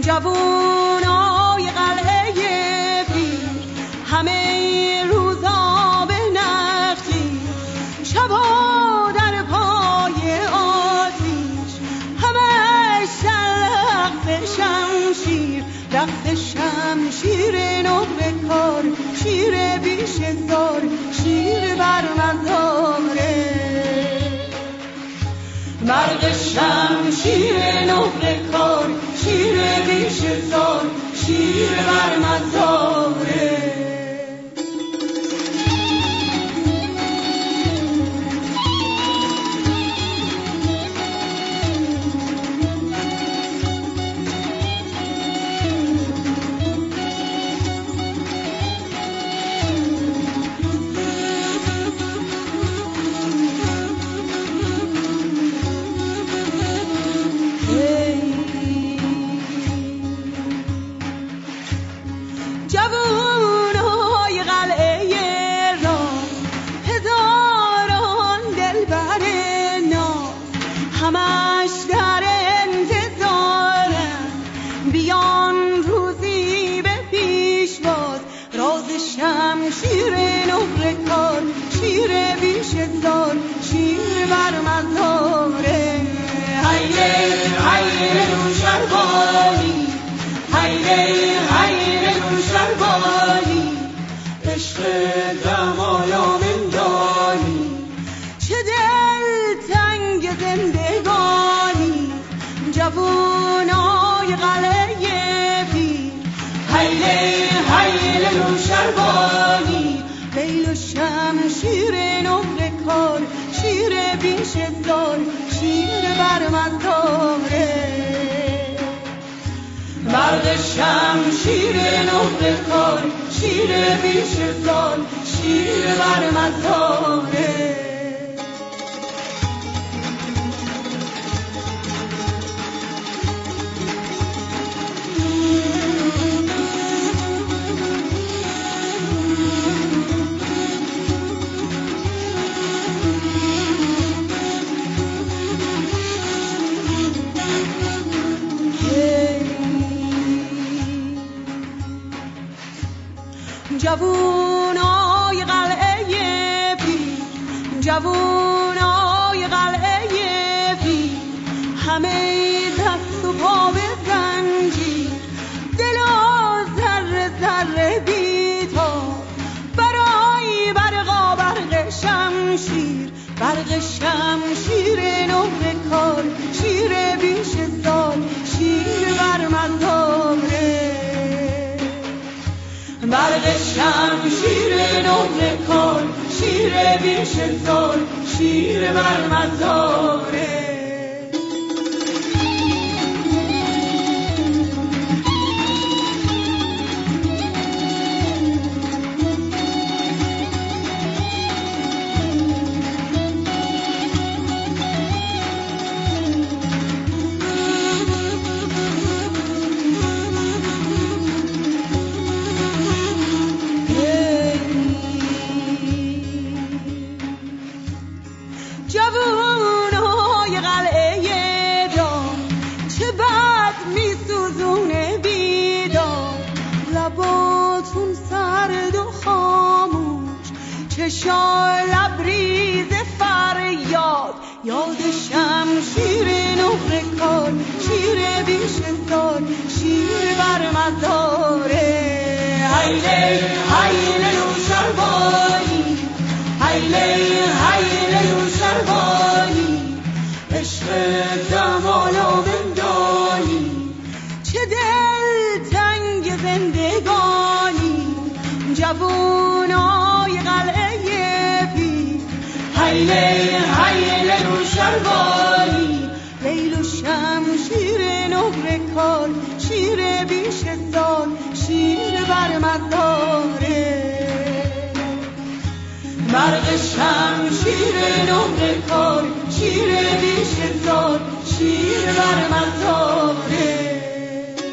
جوونای قلعه پیر همه روزا به نخجیر، شبا در پای آتیش همه رقص شمشیر، رقص شمشیر نقره کار، شیر بیش زار، شیر بر مزاره. مرد شمشیر نقره کار، شیر بیش زار، شیر بر مزاره. جوانای قلعه را هزاران دلبر ناز، همش در انتظارن بیان روزی به پیشواز. راز شمشیر نقره کار، شیر بیش زار، شیر بر مزاره. هیله هیله نوشربانی، هیله هیله نوشربانی، عشق دمایا مندانی، چه دل تنگ زندگانی. جوانای قلعه پیر هیله هیله نوشربانی، لیل و شمشیر نقره کار، شیر بیش زار، شیر بر مزاره. مرد شمشیر نقره کار، شیر بیش زار، شیر بر مزاره. جوانای قلعه پیر، جوانای قلعه پیر همه دست و پا به زنجیر، دل و ذره ذره بی‌تاب برای برقا برق شمشیر. برق شمشیر نقره کار، شیر بیش زار، شیر بر مزاره. برق شمشیر نقره کار، شیر بیش زار، شیر بر مزاره. جوانای قلعه دار چه بد میسوزونه بیدار، لباتون سرد و خاموش، چشای لبریز فریاد. یاد شمشیر نقره کار، شیر بیش زار، شیر بر مزاره. هیله هیله نوشربانی، هیله هیله نوشربانی، عشق دمایا بندانی، چه دل تنگ زندگانی. جوانای قلعه پیر هیله هیله نوشربانی، لیل و شمشیر نقره کار، شیر بیش زار، شیر بر مزاره. مرد شمشیر نقره کار، شیر بیش